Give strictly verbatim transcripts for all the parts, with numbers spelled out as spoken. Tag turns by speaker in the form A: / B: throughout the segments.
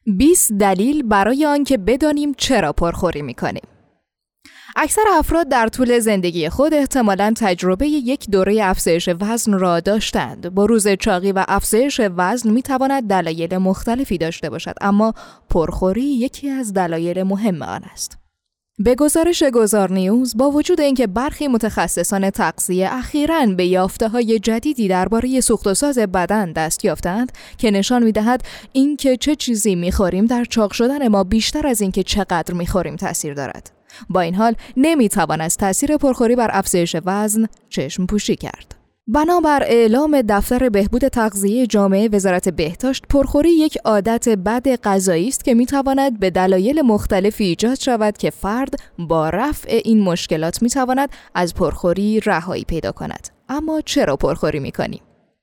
A: بیست دلیل برای آنکه بدانیم چرا پرخوری می‌کنیم. اکثر افراد در طول زندگی خود احتمالاً تجربه یک دوره افزایش وزن را داشتند. بروز چاقی و افزایش وزن می‌تواند دلایل مختلفی داشته باشد، اما پرخوری یکی از دلایل مهم آن است. به گزارش گذار نیوز، با وجود اینکه برخی متخصصان تغذیه اخیراً به یافته‌های جدیدی درباره سوخت و ساز بدن دست یافتند که نشان می‌دهد اینکه چه چیزی می‌خوریم در چاق شدن ما بیشتر از اینکه چقدر می‌خوریم تأثیر دارد. با این حال نمی‌توان از تأثیر پرخوری بر افزایش وزن چشم پوشی کرد. بنابر اعلام دفتر بهبود تغذیه جامعه وزارت بهداشت، پرخوری یک عادت بد غذایی است که می‌تواند به دلایل مختلفی ایجاد شود که فرد با رفع این مشکلات می‌تواند از پرخوری رهایی پیدا کند. اما چرا پرخوری می‌کنیم؟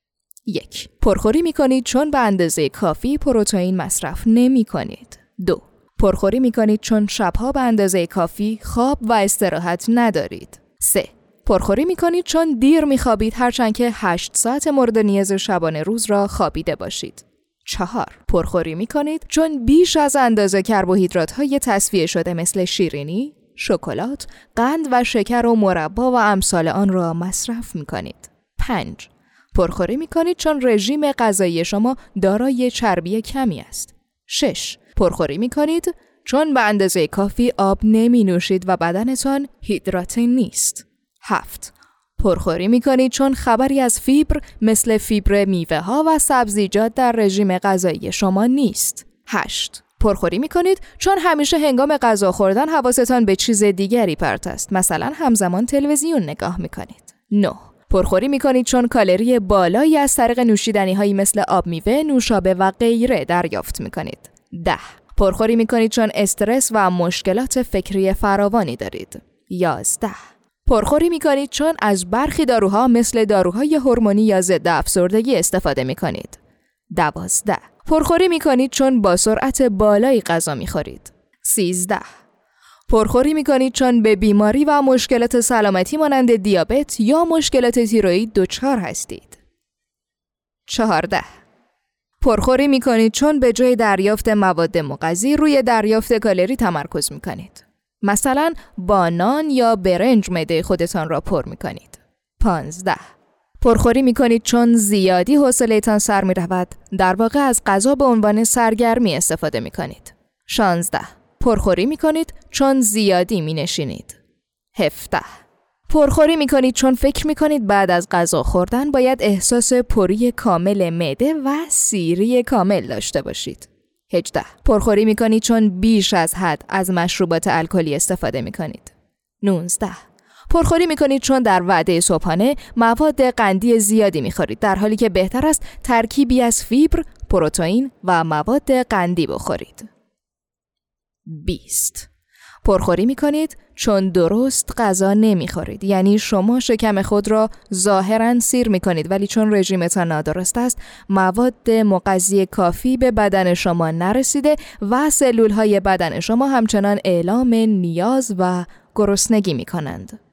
A: یک. پرخوری می‌کنید چون به اندازه کافی پروتئین مصرف نمی‌کنید. دو. پرخوری می‌کنید چون شب‌ها به اندازه کافی خواب و استراحت ندارید. سه. پرخوری می‌کنید چون دیر می‌خوابید هرچند که هشت ساعت مورد نیاز شبانه روز را خوابیده باشید. چهار. پرخوری می‌کنید چون بیش از اندازه کربوهیدرات‌های تصفیه شده مثل شیرینی، شکلات، قند و شکر و مربا و امثال آن را مصرف می‌کنید. پنج. پرخوری می‌کنید چون رژیم غذایی شما دارای چربی کمی است. شش. پرخوری می‌کنید چون به اندازه کافی آب نمی‌نوشید و بدنتان هیدراته نیست. هفت. پرخوری می‌کنید چون خبری از فیبر مثل فیبر میوه‌ها و سبزیجات در رژیم غذایی شما نیست. هشت. پرخوری می‌کنید چون همیشه هنگام غذا خوردن حواستان به چیز دیگری پرت است، مثلا همزمان تلویزیون نگاه می‌کنید. نه. پرخوری می‌کنید چون کالری بالایی از طریق نوشیدنی‌هایی مثل آب میوه، نوشابه و غیره دریافت می‌کنید. ده. پرخوری می‌کنید چون استرس و مشکلات فکری فراوانی دارید. یازده. پرخوری می‌کنید چون از برخی داروها مثل داروهای هورمونی یا ضد افسردگی استفاده می‌کنید. دوازده. پرخوری می‌کنید چون با سرعت بالایی غذا می‌خورید. سیزده. پرخوری می‌کنید چون به بیماری و مشکلات سلامتی مانند دیابت یا مشکلات تیروئید دچار هستید. چهارده. پرخوری می‌کنید چون به جای دریافت مواد مغذی روی دریافت کالری تمرکز می‌کنید. مثلا با نان یا برنج معده خودتان را پر می‌کنید. پانزده. پرخوری می‌کنید چون زیادی حوصله‌تان سر می‌رود، در واقع از غذا به عنوان سرگرمی استفاده می‌کنید. شانزده. پرخوری می‌کنید چون زیادی می‌نشینید. هفده. پرخوری می‌کنید چون فکر می‌کنید بعد از غذا خوردن باید احساس پری کامل معده و سیری کامل داشته باشید. هجده. پرخوری می‌کنید چون بیش از حد از مشروبات الکلی استفاده می‌کنید. نوزده. پرخوری می‌کنید چون در وعده صبحانه مواد قندی زیادی می‌خورید، در حالی که بهتر است ترکیبی از فیبر، پروتئین و مواد قندی بخورید. بیست. پرخوری می‌کنید چون درست غذا نمی‌خورید، یعنی شما شکم خود را ظاهراً سیر می‌کنید ولی چون رژیمتان نادرست است مواد مغذی کافی به بدن شما نرسیده و سلول‌های بدن شما همچنان اعلام نیاز و گرسنگی می‌کنند.